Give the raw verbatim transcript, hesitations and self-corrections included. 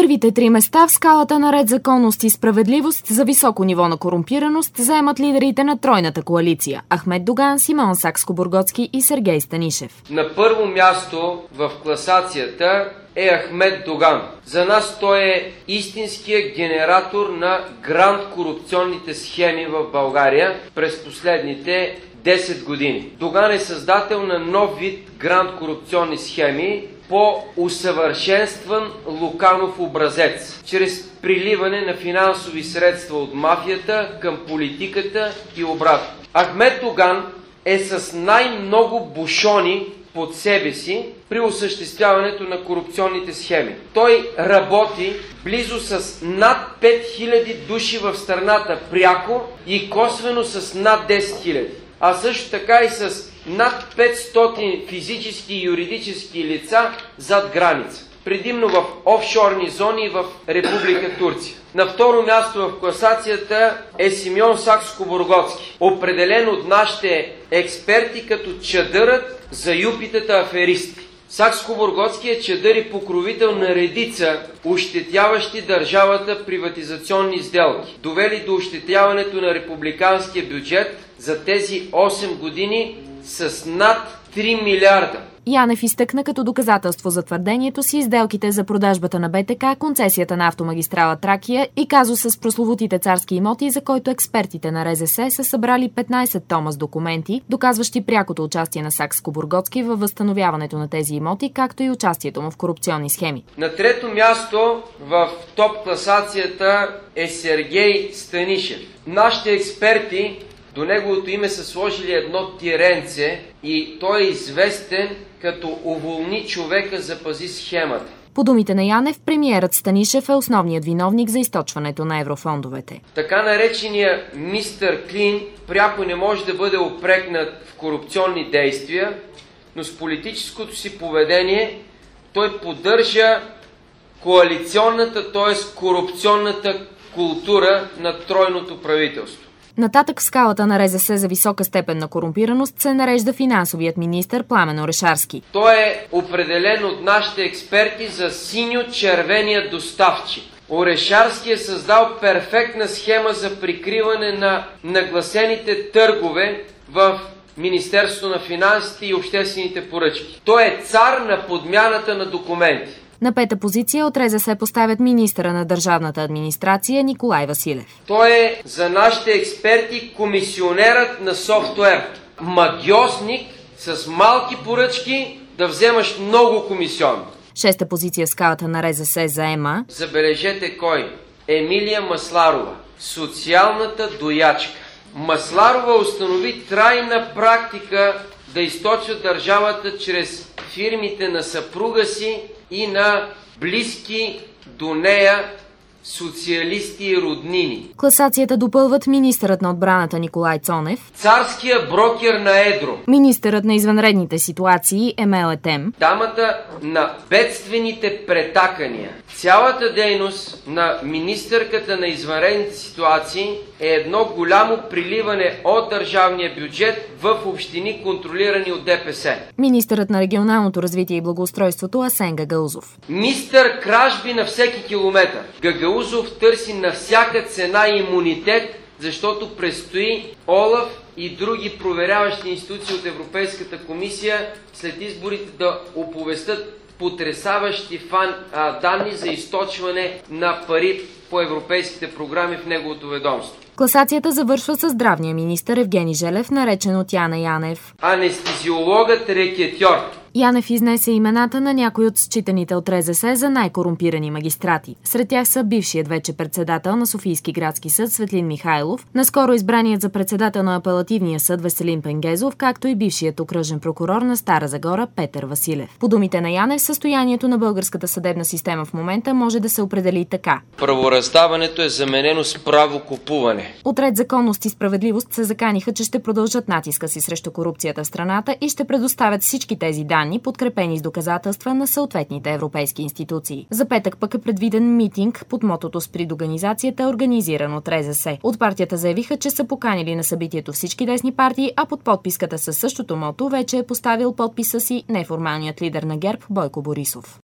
Първите три места в скалата на ред, законност и справедливост за високо ниво на корумпираност заемат лидерите на тройната коалиция – Ахмед Доган, Симеон Сакскобургготски и Сергей Станишев. На първо място в класацията е Ахмед Доган. За нас той е истинският генератор на гранд корупционните схеми в България през последните десет години. Доган е създател на нов вид гранд корупционни схеми по усъвършенстван Луканов образец, чрез приливане на финансови средства от мафията към политиката и обратно. Ахмед Доган е с най-много бушони под себе си при осъществяването на корупционните схеми. Той работи близо с над пет хиляди души в страната пряко и косвено с над десет хиляди, а също така и с над петстотин физически и юридически лица зад граница, предимно в офшорни зони в Република Турция. На второ място в класацията е Симеон Сакскобургготски, определен от нашите експерти като чадърът за юпитата аферисти. Сакскобургготски е чадър и покровител на редица ощетяващи държавата приватизационни сделки, довели до ощетяването на републиканския бюджет за тези осем години с над три милиарда. Янев изтъкна като доказателство за твърдението си сделките за продажбата на БТК, концесията на автомагистрала Тракия и казуса с прословутите царски имоти, за който експертите на РЗС са събрали петнайсет тома с документи, доказващи прякото участие на Сакскобургготски във възстановяването на тези имоти, както и участието му в корупционни схеми. На трето място в топ класацията е Сергей Станишев. Нашите експерти до неговото име са сложили едно тиренце и той е известен като уволни човека, запази схемата. По думите на Янев, премиерът Станишев е основният виновник за източването на еврофондовете. Така наречения мистер Клин пряко не може да бъде упрекнат в корупционни действия, но с политическото си поведение той поддържа коалиционната, т.е. корупционната култура на тройното правителство. Нататък в скалата на РЗС за висока степен на корумпираност се нарежда финансовият министър Пламен Орешарски. Той е определен от нашите експерти за синьо-червения доставчик. Орешарски е създал перфектна схема за прикриване на нагласените търгове в Министерството на финансите и обществените поръчки. Той е цар на подмяната на документи. На пета позиция от РЗС поставят министъра на държавната администрация Николай Василев. Той е за нашите експерти комисионерът на софтуер. Магьосник с малки поръчки да вземаш много комисионни. Шеста позиция в скалата на РЗС заема... Забележете кой? Емилия Масларова. Социалната доячка. Масларова установи трайна практика да източва държавата чрез фирмите на съпруга си и на близки до нея социалисти и роднини. Класацията допълват министърът на отбраната Николай Цонев, царския брокер на едро, министърът на извънредните ситуации Емел Етем, дамата на бедствените претакания. Цялата дейност на министърката на извънредните ситуации е едно голямо приливане от държавния бюджет в общини, контролирани от ДПС. Министърът на регионалното развитие и благоустройството Асен Гагаузов. Мистър кражби на всеки километър. Гагаузов търси на всяка цена имунитет, защото предстои ОЛАФ и други проверяващи институции от Европейската комисия след изборите да оповестят потресаващи фан, а, данни за източване на пари по европейските програми в неговото ведомство. Класацията завършва с здравния министър Евгений Желев, наречен от Яна Янев анестезиологът рекетьор. Янев изнесе имената на някои от считаните от РЗС за най-корумпирани магистрати. Сред тях са бившият вече председател на Софийски градски съд Светлин Михайлов, наскоро избраният за председател на апелативния съд Веселин Пенгезов, както и бившият окръжен прокурор на Стара Загора Петър Василев. По думите на Янев, състоянието на българската съдебна система в момента може да се определи така. Правораздаването е заменено с право купуване. От Ред, законност и справедливост се заканиха, че ще продължат натиска си срещу корупцията в страната и ще предоставят всички тези данни, подкрепени с доказателства на съответните европейски институции. За петък пък е предвиден митинг под мотото «Сприд организацията», организиран от РЗС. От партията заявиха, че са поканили на събитието всички десни партии, а под подписката със същото мото вече е поставил подписа си неформалният лидер на ГЕРБ Бойко Борисов.